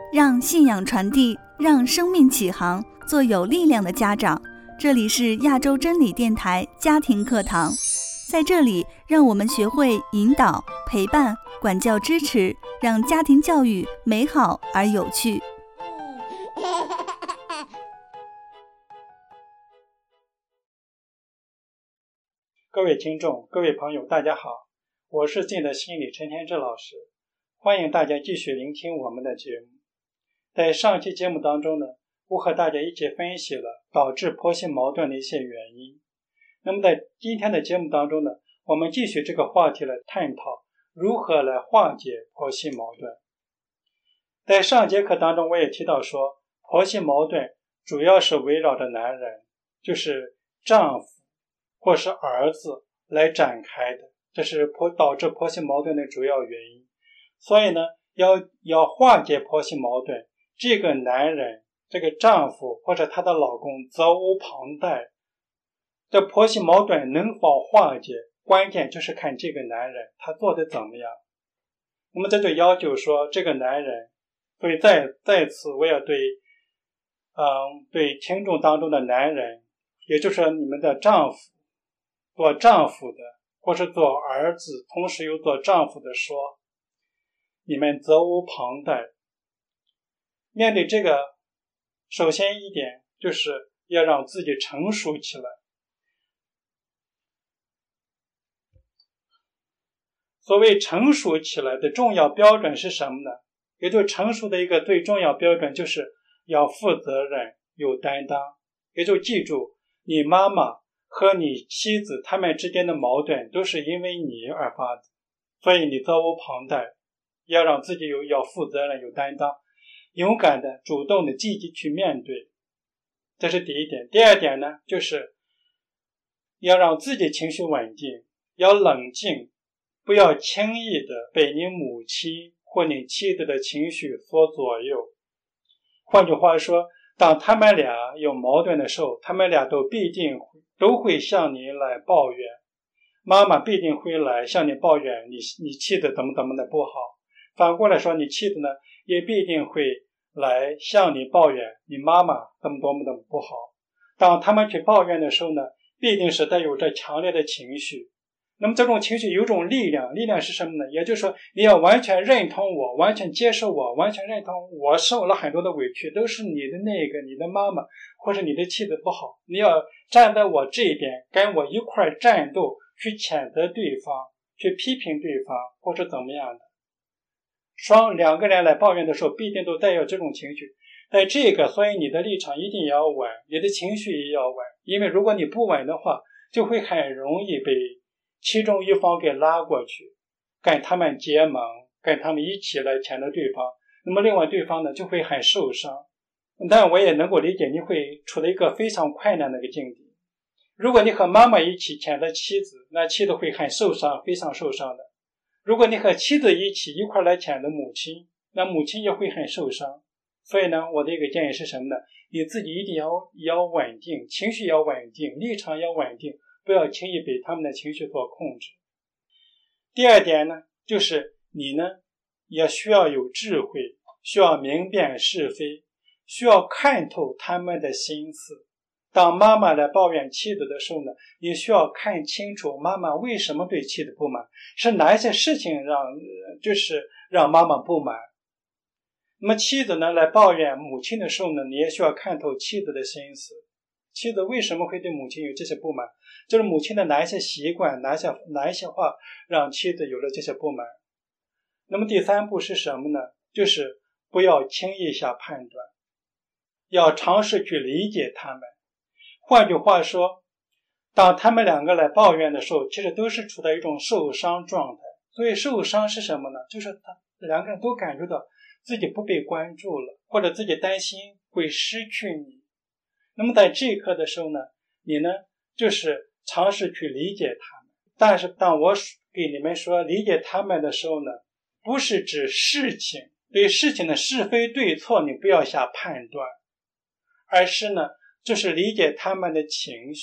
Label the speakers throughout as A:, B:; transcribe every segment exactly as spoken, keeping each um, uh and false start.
A: 让信仰传递，让生命启航，做有力量的家长。这里是亚洲真理电台家庭课堂，在这里让我们学会引导、陪伴、管教、支持，让家庭教育美好而有趣。
B: 各位听众，各位朋友，大家好，我是静的心理陈天志老师，欢迎大家继续聆听我们的节目。在上期节目当中呢，我和大家一起分析了导致婆媳矛盾的一些原因。那么在今天的节目当中呢，我们继续这个话题来探讨如何来化解婆媳矛盾。在上节课当中我也提到说，婆媳矛盾主要是围绕着男人，就是丈夫或是儿子来展开的，这是婆导致婆媳矛盾的主要原因。所以呢，要要化解婆媳矛盾，这个男人，这个丈夫或者他的老公责无旁贷。这婆媳矛盾能否化解，关键就是看这个男人他做的怎么样。那么这就要求说，这个男人，所以在在此我要对，嗯，对听众当中的男人，也就是你们的丈夫。做丈夫的或是做儿子同时又做丈夫的说，你们责无旁贷。面对这个，首先一点就是要让自己成熟起来。所谓成熟起来的重要标准是什么呢？也就成熟的一个最重要标准就是要负责任有担当。也就记住，你妈妈和你妻子他们之间的矛盾都是因为你而发的，所以你责无旁贷，要让自己有要负责任有担当，勇敢的主动的积极去面对，这是第一点。第二点呢，就是要让自己情绪稳定，要冷静，不要轻易的被你母亲或你妻子的情绪所左右。换句话说，当他们俩有矛盾的时候，他们俩都必定都会向你来抱怨，妈妈必定会来向你抱怨你你妻子怎么怎么的不好，反过来说，你妻子呢也必定会来向你抱怨你妈妈怎么多么的不好。当他们去抱怨的时候呢，必定是带有着强烈的情绪。那么这种情绪有种力量，力量是什么呢？也就是说，你要完全认同我，完全接受我，完全认同我受了很多的委屈，都是你的那个你的妈妈或者你的妻子不好，你要站在我这边，跟我一块战斗，去谴责对方，去批评对方，或者怎么样的。双两个人来抱怨的时候，必定都带有这种情绪。在这个，所以你的立场一定要稳，你的情绪也要稳，因为如果你不稳的话，就会很容易被其中一方给拉过去，跟他们结盟，跟他们一起来谴责对方，那么另外对方呢就会很受伤。但我也能够理解你会处在一个非常困难的一个境地。如果你和妈妈一起谴责妻子，那妻子会很受伤，非常受伤的。如果你和妻子一起一块来谴责母亲，那母亲也会很受伤。所以呢，我的一个建议是什么呢？你自己一定要要稳定，情绪要稳定，立场要稳定，不要轻易被他们的情绪所控制。第二点呢，就是你呢也需要有智慧，需要明辨是非，需要看透他们的心思。当妈妈来抱怨妻子的时候呢，你需要看清楚妈妈为什么对妻子不满，是哪一些事情让就是让妈妈不满。那么妻子呢来抱怨母亲的时候呢，你也需要看透妻子的心思。妻子为什么会对母亲有这些不满？就是母亲的哪一些习惯，哪一些哪一些话让妻子有了这些不满。那么第三步是什么呢？就是不要轻易下判断，要尝试去理解他们。换句话说，当他们两个来抱怨的时候，其实都是处在一种受伤状态。所以受伤是什么呢？就是他两个人都感觉到自己不被关注了，或者自己担心会失去你。那么在这一刻的时候呢，你呢就是尝试去理解他们。但是当我给你们说理解他们的时候呢，不是指事情，对事情的是非对错你不要下判断，而是呢就是理解他们的情绪，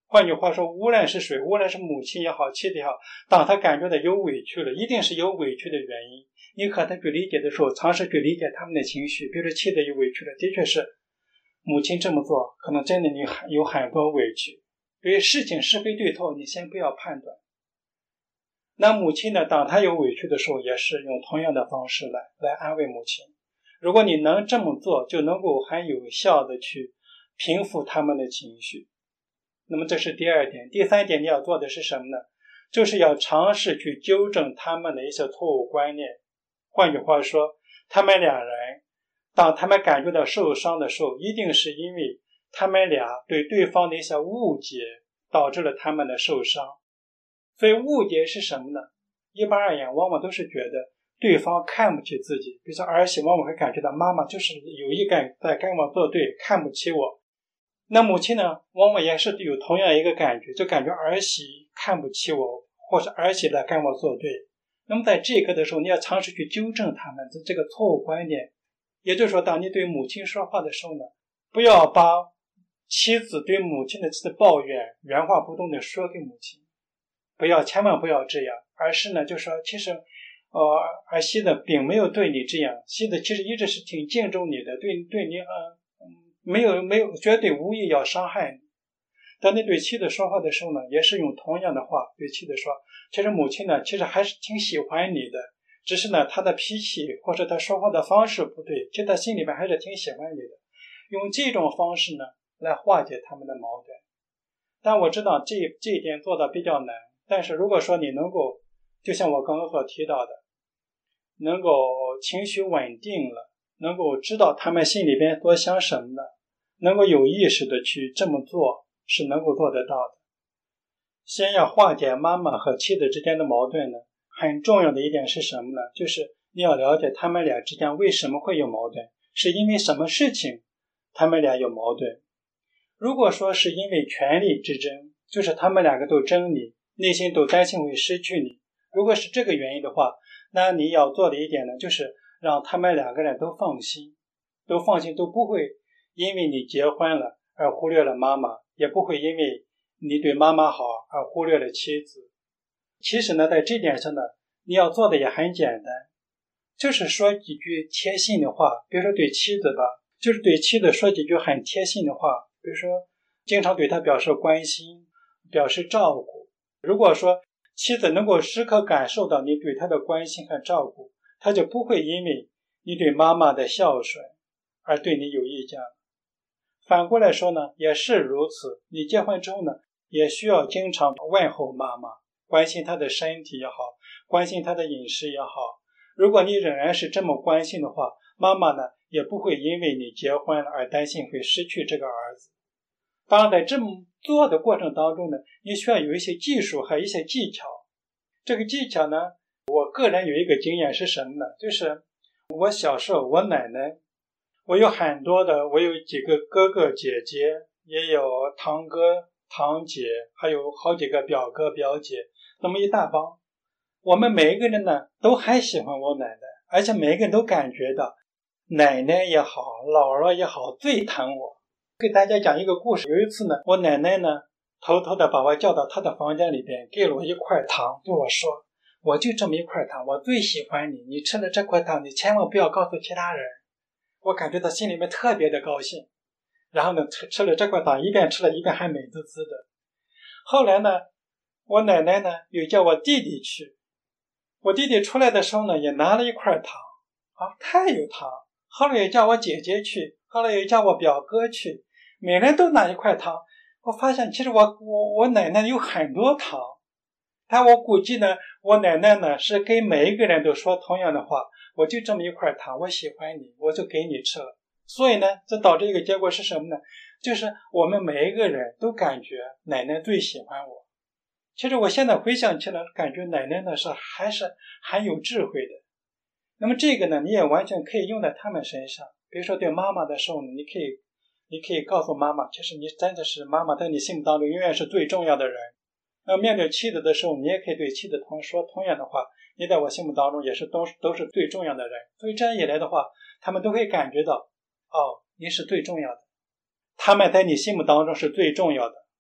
B: 换句话说，无论是谁，无论是母亲也好，妻子也好，当他感觉到有委屈了，一定是有委屈的原因。你和他去理解的时候，尝试去理解他们的情绪。比如说妻子有委屈了，的确是母亲这么做，可能真的你有很多委屈。对于事情是非对错，你先不要判断。那母亲呢，当她有委屈的时候，也是用同样的方式来来安慰母亲。如果你能这么做，就能够很有效的去平复他们的情绪。那么这是第二点。第三点你要做的是什么呢？就是要尝试去纠正他们的一些错误观念。换句话说，他们两人当他们感觉到受伤的时候，一定是因为他们俩对对方的一些误解导致了他们的受伤。所以误解是什么呢？一般而言，往往都是觉得对方看不起自己。比如说儿媳往往会感觉到妈妈就是有意在跟我作对，看不起我。那母亲呢，往往也是有同样一个感觉，就感觉儿媳看不起我，或是儿媳来跟我作对。那么在这个的时候，你要尝试去纠正他们的这个错误观点。也就是说，当你对母亲说话的时候呢，不要把妻子对母亲的这个抱怨原话不动的说给母亲，不要，千万不要这样，而是呢，就说其实呃，儿媳的并没有对你这样，妻子其实一直是挺敬重你的，对对你呃没有没有绝对无意要伤害你。当你对妻子说话的时候呢，也是用同样的话对妻子说，其实母亲呢其实还是挺喜欢你的，只是呢她的脾气或者她说话的方式不对，其实她心里面还是挺喜欢你的。用这种方式呢来化解他们的矛盾。但我知道这这一点做的比较难，但是如果说你能够就像我刚刚所提到的，能够情绪稳定了，能够知道他们心里边所想什么的，能够有意识的去这么做，是能够做得到的。先要化解妈妈和妻子之间的矛盾呢，很重要的一点是什么呢？就是你要了解他们俩之间为什么会有矛盾，是因为什么事情他们俩有矛盾。如果说是因为权力之争，就是他们两个都争你，内心都担心会失去你，如果是这个原因的话，那你要做的一点呢，就是让他们两个人都放心，都放心，都不会因为你结婚了而忽略了妈妈，也不会因为你对妈妈好而忽略了妻子。其实呢，在这点上呢，你要做的也很简单，就是说几句贴心的话。比如说对妻子吧，就是对妻子说几句很贴心的话，比如说经常对她表示关心，表示照顾。如果说妻子能够时刻感受到你对她的关心和照顾，她就不会因为你对妈妈的孝顺而对你有意见了。反过来说呢，也是如此。你结婚之后呢，也需要经常问候妈妈，关心她的身体也好，关心她的饮食也好。如果你仍然是这么关心的话，妈妈呢也不会因为你结婚了而担心会失去这个儿子。当然在这么做的过程当中呢，你需要有一些技术和一些技巧。这个技巧呢，我个人有一个经验是什么呢？就是我小时候我奶奶，我有很多的，我有几个哥哥姐姐，也有堂哥堂姐，还有好几个表哥表姐，那么一大帮。我们每一个人呢都很喜欢我奶奶，而且每一个人都感觉到奶奶也好，姥姥也好，最疼我。给大家讲一个故事。有一次呢，我奶奶呢偷偷的把我叫到她的房间里边，给了我一块糖，对我说，我就这么一块糖，我最喜欢你，你吃了这块糖，你千万不要告诉其他人。我感觉到心里面特别的高兴。然后呢，吃吃了这块糖，一边吃了一边还美滋滋的。后来呢，我奶奶呢又叫我弟弟去，我弟弟出来的时候呢也拿了一块糖，啊，太有糖。后来又叫我姐姐去，后来又叫我表哥去，每人都拿一块糖。我发现其实我我我奶奶有很多糖，但我估计呢，我奶奶呢是跟每一个人都说同样的话，我就这么一块糖，我喜欢你，我就给你吃了。所以呢，这导致一个结果是什么呢？就是我们每一个人都感觉奶奶最喜欢我。其实我现在回想起来，感觉奶奶呢是还是很有智慧的。那么这个呢，你也完全可以用在他们身上。比如说对妈妈的时候呢，你可以你可以告诉妈妈，其实你真的是妈妈在你心目当中永远是最重要的人。那面对妻子的时候，你也可以对妻子同说同样的话，你在我心目当中也是都都是最重要的人。所以这样一来的话，他们都会感觉到，哦，你是最重要的，他们在你心目当中是最重要的。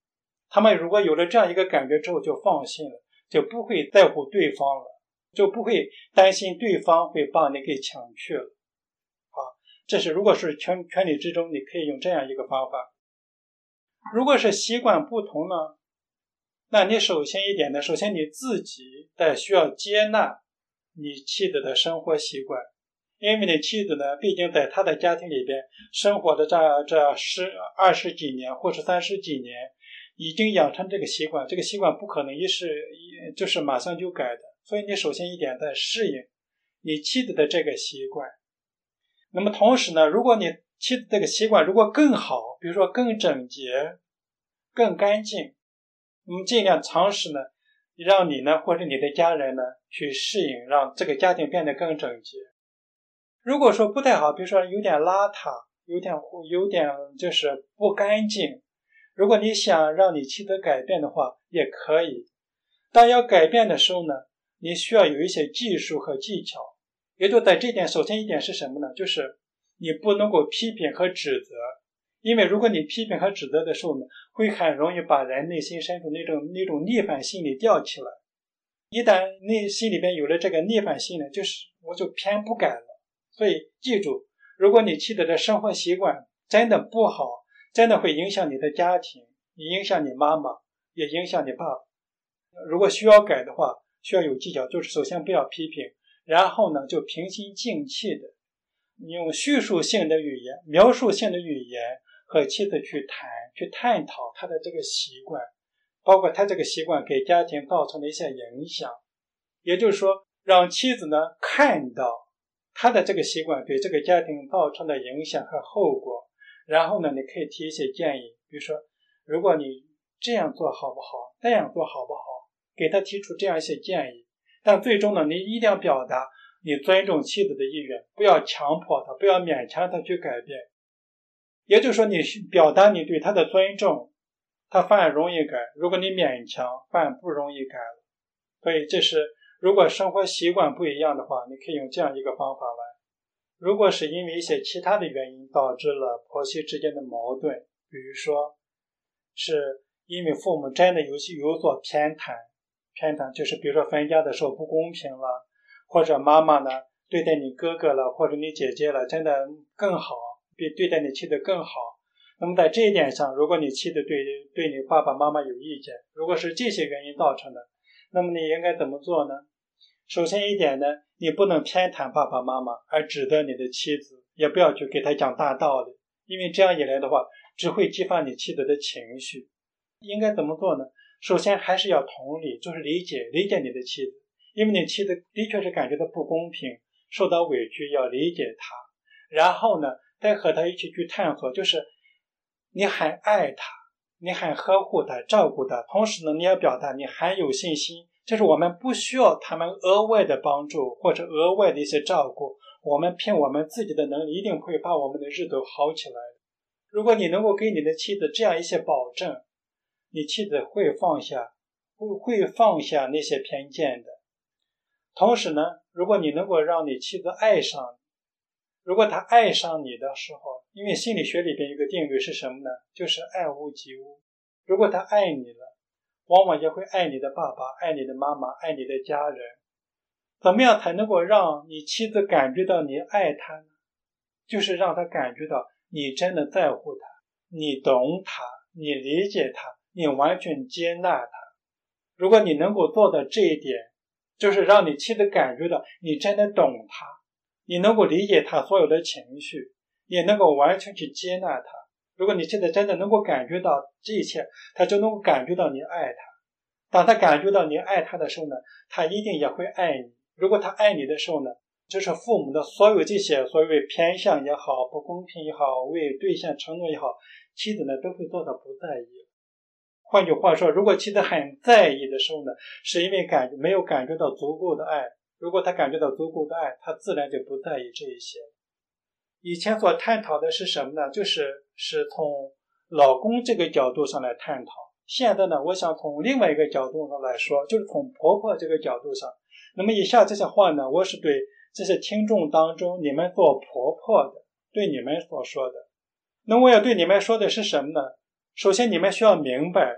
B: 他们如果有了这样一个感觉之后就放心了，就不会在乎对方了，就不会担心对方会把你给抢去了。好，这是如果是权权力之中，你可以用这样一个方法。如果是习惯不同呢，那你首先一点呢，首先你自己得需要接纳你妻子的生活习惯，因为你妻子呢，毕竟在她的家庭里边生活的这这十二十几年或是三十几年，已经养成这个习惯，这个习惯不可能一时就是马上就改的，所以你首先一点在适应你妻子的这个习惯。那么同时呢，如果你妻子这个习惯如果更好，比如说更整洁、更干净，我们尽量尝试呢，让你呢或者你的家人呢去适应，让这个家庭变得更整洁。如果说不太好，比如说有点邋遢，有点有点就是不干净，如果你想让你妻子改变的话也可以。当要改变的时候呢，你需要有一些技术和技巧。也就在这点，首先一点是什么呢？就是你不能够批评和指责，因为如果你批评和指责的时候呢，会很容易把人内心深处那种那种逆反心理吊起来。一旦内心里边有了这个逆反心理，就是我就偏不改了。所以记住，如果你妻子的生活习惯真的不好，真的会影响你的家庭，影响你妈妈，也影响你爸爸。如果需要改的话，需要有技巧，就是首先不要批评，然后呢就平心静气的用叙述性的语言、描述性的语言和妻子去谈、去探讨他的这个习惯，包括他这个习惯给家庭造成的一些影响。也就是说，让妻子呢看到他的这个习惯对这个家庭造成的影响和后果，然后呢你可以提一些建议，比如说如果你这样做好不好，那样做好不好，给他提出这样一些建议。但最终呢，你一定要表达你尊重妻子的意愿，不要强迫他，不要勉强他去改变。也就是说，你表达你对他的尊重，他反而容易改，如果你勉强，反而不容易改了。所以这是如果生活习惯不一样的话，你可以用这样一个方法来。如果是因为一些其他的原因导致了婆媳之间的矛盾，比如说是因为父母真的有有所偏袒，偏袒就是比如说分家的时候不公平了，或者妈妈呢对待你哥哥了或者你姐姐了真的更好，比对待你妻子更好。那么在这一点上，如果你妻子对对你爸爸妈妈有意见，如果是这些原因造成的，那么你应该怎么做呢？首先一点呢，你不能偏袒爸爸妈妈而指责你的妻子，也不要去给他讲大道理，因为这样一来的话只会激发你妻子的情绪。应该怎么做呢？首先还是要同理，就是理解理解你的妻子，因为你妻子的确是感觉到不公平，受到委屈，要理解她，然后呢再和她一起去探索，就是你很爱她，你很呵护她，照顾她，同时呢你要表达你很有信心，就是我们不需要他们额外的帮助或者额外的一些照顾，我们凭我们自己的能力一定会把我们的日子好起来的。如果你能够给你的妻子这样一些保证，你妻子会放下会会放下那些偏见的。同时呢，如果你能够让你妻子爱上你，如果她爱上你的时候，因为心理学里边有个定律是什么呢？就是爱屋及乌。如果她爱你了，往往也会爱你的爸爸，爱你的妈妈，爱你的家人。怎么样才能够让你妻子感觉到你爱她呢？就是让她感觉到你真的在乎她，你懂她，你理解她，你完全接纳她。如果你能够做到这一点，就是让你妻子感觉到你真的懂她，你能够理解她所有的情绪，也能够完全去接纳她。如果你妻子真的能够感觉到这一切，她就能够感觉到你爱她。当她感觉到你爱她的时候呢，她一定也会爱你。如果她爱你的时候呢，就是父母的所有这些所谓偏向也好，不公平也好，为兑现承诺也好，妻子呢都会做到不在意。换句话说，如果妻子很在意的时候呢，是因为感没有感觉到足够的爱。如果她感觉到足够的爱，她自然就不在意这一些。以前所探讨的是什么呢？就是是从老公这个角度上来探讨。现在呢，我想从另外一个角度上来说，就是从婆婆这个角度上。那么以下这些话呢，我是对这些听众当中你们做婆婆的，对你们所说的。那我要对你们说的是什么呢？首先你们需要明白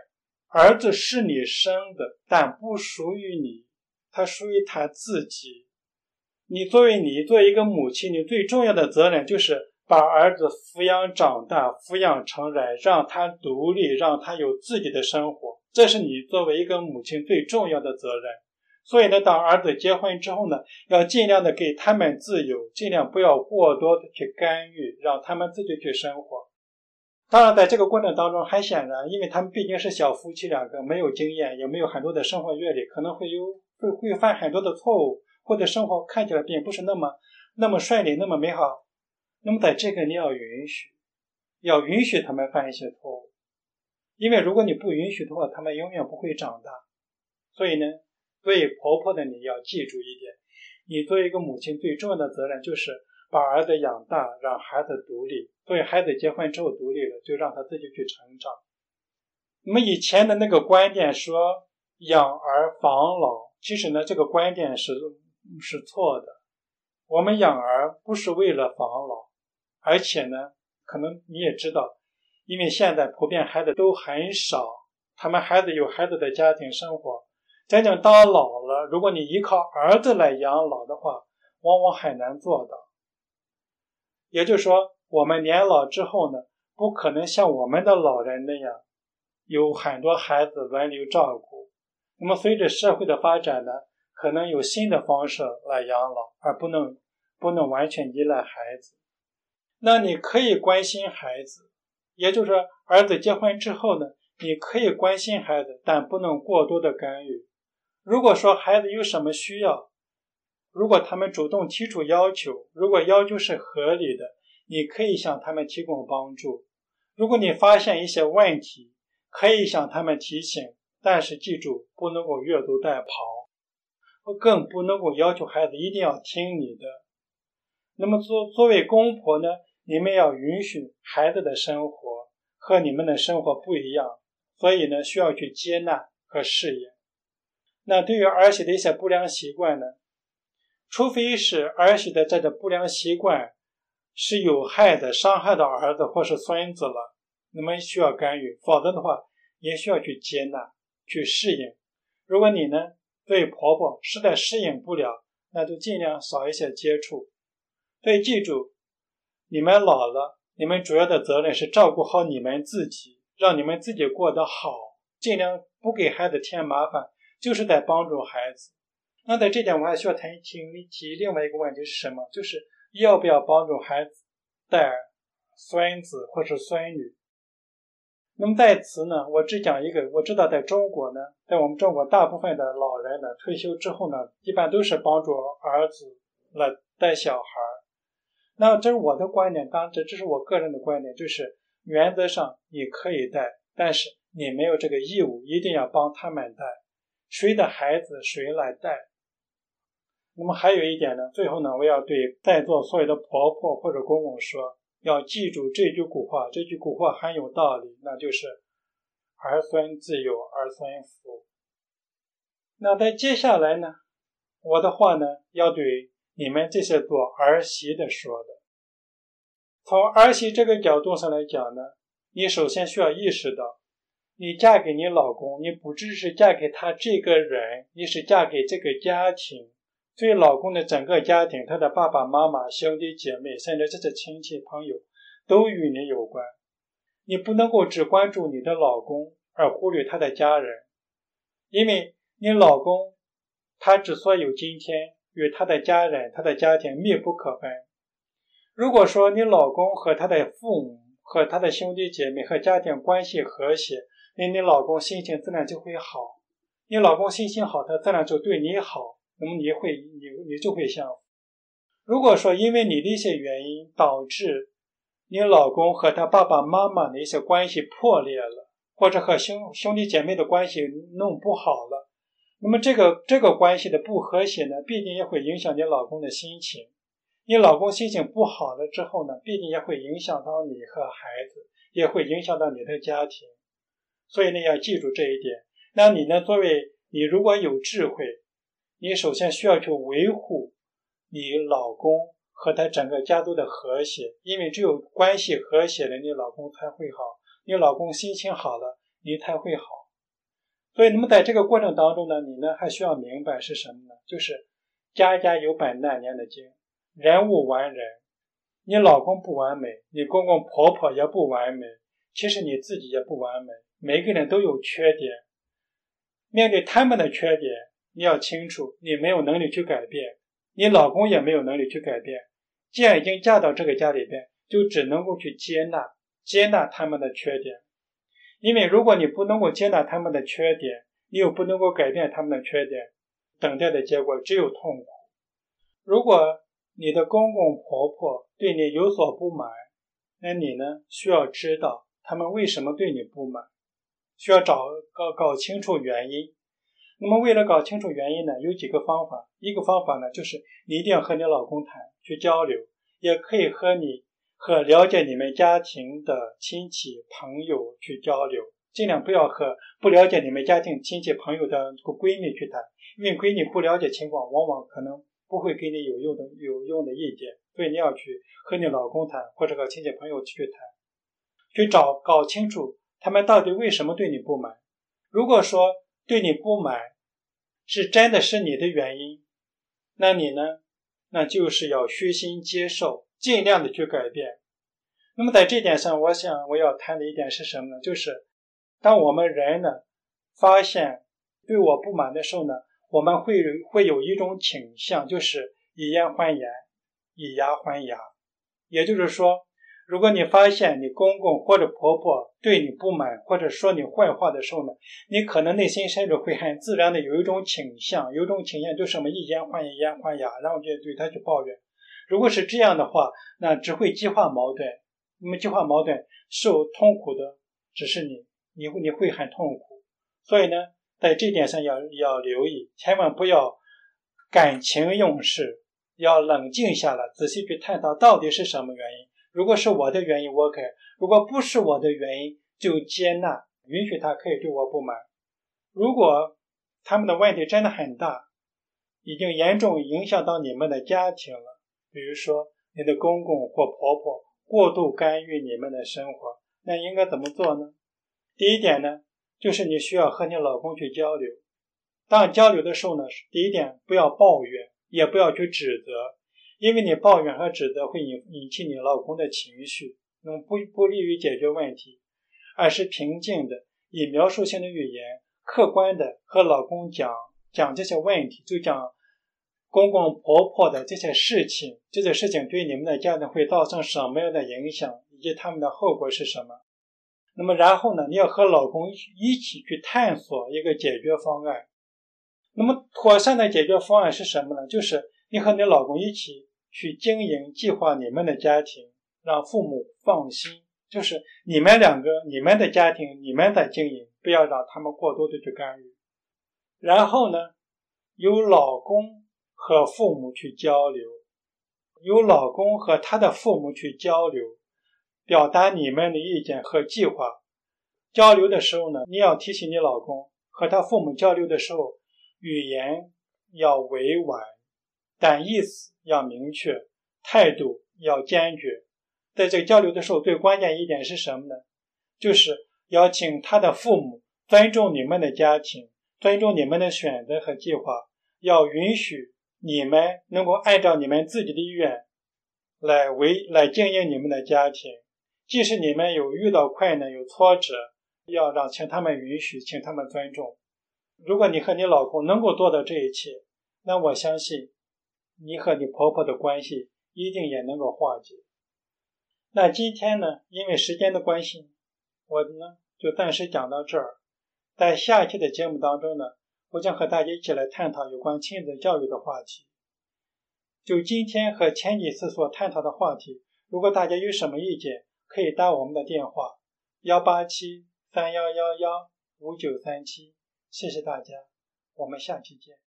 B: 儿子是你生的，但不属于你，他属于他自己。你作为你作为一个母亲，你最重要的责任就是把儿子抚养长大，抚养成人，让他独立，让他有自己的生活，这是你作为一个母亲最重要的责任。所以呢，当儿子结婚之后呢，要尽量的给他们自由，尽量不要过多的去干预，让他们自己去生活。当然在这个过程当中，很显然因为他们毕竟是小夫妻两个，没有经验，也没有很多的生活阅历，可能会有会会犯很多的错误，或者生活看起来并不是那么那么顺利，那么美好。那么在这个你要允许要允许他们犯一些错误，因为如果你不允许的话，他们永远不会长大。所以呢，作为婆婆的你要记住一点，你作为一个母亲最重要的责任就是把儿子养大，让孩子独立。所以孩子结婚之后独立了，就让他自己去成长。那么以前的那个观点说养儿防老，其实呢这个观点是是错的。我们养儿不是为了防老，而且呢可能你也知道，因为现在普遍孩子都很少，他们孩子有孩子的家庭生活，真正当老了，如果你依靠儿子来养老的话，往往很难做到。也就是说，我们年老之后呢，不可能像我们的老人那样有很多孩子轮流照顾。那么随着社会的发展呢，可能有新的方式来养老，而不能不能完全依赖孩子。那你可以关心孩子，也就是说儿子结婚之后呢，你可以关心孩子，但不能过多的干预。如果说孩子有什么需要，如果他们主动提出要求，如果要求是合理的，你可以向他们提供帮助。如果你发现一些问题，可以向他们提醒，但是记住，不能够越俎代庖，更不能够要求孩子一定要听你的。那么作作为公婆呢，你们要允许孩子的生活和你们的生活不一样，所以呢，需要去接纳和适应。那对于儿媳的一些不良习惯呢，除非是儿媳的这个不良习惯是有害的，伤害到儿子或是孙子了，那么需要干预，否则的话也需要去接纳去适应。如果你呢对婆婆实在适应不了，那就尽量少一些接触。所以记住，你们老了，你们主要的责任是照顾好你们自己，让你们自己过得好，尽量不给孩子添麻烦，就是在帮助孩子。那在这点我还需要提提另外一个问题是什么？就是要不要帮助孩子带孙子或是孙女。那么在此呢，我只讲一个，我知道在中国呢，在我们中国大部分的老人呢，退休之后呢，一般都是帮助儿子来带小孩。那这是我的观点，当然这只是我个人的观点，就是原则上你可以带，但是你没有这个义务一定要帮他们带，谁的孩子谁来带。那么还有一点呢，最后呢，我要对在座所有的婆婆或者公公说，要记住这句古话，这句古话很有道理，那就是儿孙自有儿孙福。那在接下来呢，我的话呢，要对你们这些做儿媳的说的。从儿媳这个角度上来讲呢，你首先需要意识到，你嫁给你老公，你不只是嫁给他这个人，你是嫁给这个家庭。所以老公的整个家庭，他的爸爸妈妈、兄弟姐妹，甚至这些亲戚朋友都与你有关。你不能够只关注你的老公而忽略他的家人，因为你老公他之所以有今天，与他的家人、他的家庭密不可分。如果说你老公和他的父母、和他的兄弟姐妹和家庭关系和谐，那你老公心情自然就会好。你老公心情好，他自然就对你好，那么你会你你就会幸福。如果说因为你的一些原因导致你老公和他爸爸妈妈的一些关系破裂了，或者和兄兄弟姐妹的关系弄不好了，那么这个这个关系的不和谐呢，必定也会影响你老公的心情。你老公心情不好了之后呢，必定也会影响到你和孩子，也会影响到你的家庭。所以呢，要记住这一点。那你呢，作为你如果有智慧，你首先需要去维护你老公和他整个家族的和谐，因为只有关系和谐了，你老公才会好，你老公心情好了，你才会好。 所以那么在这个过程当中呢，你呢还需要明白是什么呢？就是家家有本难念的经，人无完人，你老公不完美，你公公婆婆也不完美，其实你自己也不完美，每个人都有缺点。面对他们的缺点，你要清楚你没有能力去改变，你老公也没有能力去改变。既然已经嫁到这个家里边，就只能够去接纳接纳他们的缺点。因为如果你不能够接纳他们的缺点，你又不能够改变他们的缺点，等待的结果只有痛苦。如果你的公公婆婆对你有所不满，那你呢需要知道他们为什么对你不满，需要找搞搞清楚原因。那么为了搞清楚原因呢，有几个方法。一个方法呢，就是你一定要和你老公谈，去交流，也可以和你和了解你们家庭的亲戚朋友去交流，尽量不要和不了解你们家庭亲戚朋友的这个闺蜜去谈，因为闺蜜不了解情况，往往可能不会给你有用的有用的意见，所以你要去和你老公谈，或者和亲戚朋友去谈，去找搞清楚他们到底为什么对你不满。如果说对你不满是真的是你的原因，那你呢那就是要虚心接受，尽量的去改变。那么在这点上，我想我要谈的一点是什么呢？就是当我们人呢发现对我不满的时候呢，我们会会有一种倾向，就是以眼还眼，以牙还牙。也就是说，如果你发现你公公或者婆婆对你不满，或者说你坏话的时候呢，你可能内心深处会很自然的有一种倾向，有一种倾向就是什么以眼还眼，以牙还牙，然后就对他去抱怨。如果是这样的话，那只会激化矛盾。那么激化矛盾，受痛苦的只是你，你会你会很痛苦。所以呢，在这点上要要留意，千万不要感情用事，要冷静下来，仔细去探讨到底是什么原因。如果是我的原因，我改；如果不是我的原因，就接纳，允许他可以对我不满。如果他们的问题真的很大，已经严重影响到你们的家庭了，比如说你的公公或婆婆过度干预你们的生活，那应该怎么做呢？第一点呢，就是你需要和你老公去交流。当交流的时候呢，第一点不要抱怨，也不要去指责，因为你抱怨和指责会引引起你老公的情绪，那么不不利于解决问题，而是平静的以描述性的语言，客观的和老公讲讲这些问题，就讲公公婆婆的这些事情，这些事情对你们的家庭会造成什么样的影响，以及他们的后果是什么。那么然后呢，你要和老公一起去探索一个解决方案。那么妥善的解决方案是什么呢？就是你和你老公一起去经营计划你们的家庭，让父母放心，就是你们两个你们的家庭你们在经营，不要让他们过多的去干预。然后呢，由老公和父母去交流，由老公和他的父母去交流，表达你们的意见和计划。交流的时候呢，你要提醒你老公，和他父母交流的时候，语言要委婉，但意思要明确，态度要坚决。在这个交流的时候，最关键一点是什么呢？就是要请他的父母尊重你们的家庭，尊重你们的选择和计划，要允许你们能够按照你们自己的意愿来为来经营你们的家庭。即使你们有遇到困难有挫折，要让请他们允许，请他们尊重。如果你和你老公能够做到这一切，那我相信你和你婆婆的关系一定也能够化解。那今天呢，因为时间的关系，我呢就暂时讲到这儿。在下期的节目当中呢，我将和大家一起来探讨有关亲子教育的话题。就今天和前几次所探讨的话题，如果大家有什么意见，可以打我们的电话一八七三一一一五九三七。谢谢大家，我们下期见。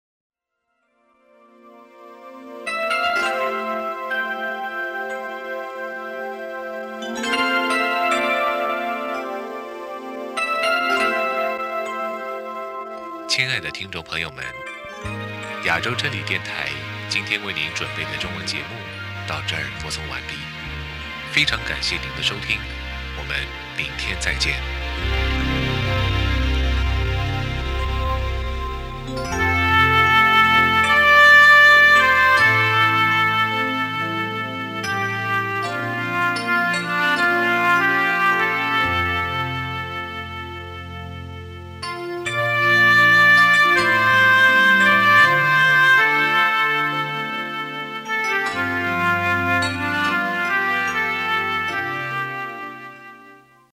C: 亲爱的听众朋友们，亚洲真理电台今天为您准备的中文节目到这儿播送完毕，非常感谢您的收听，我们明天再见。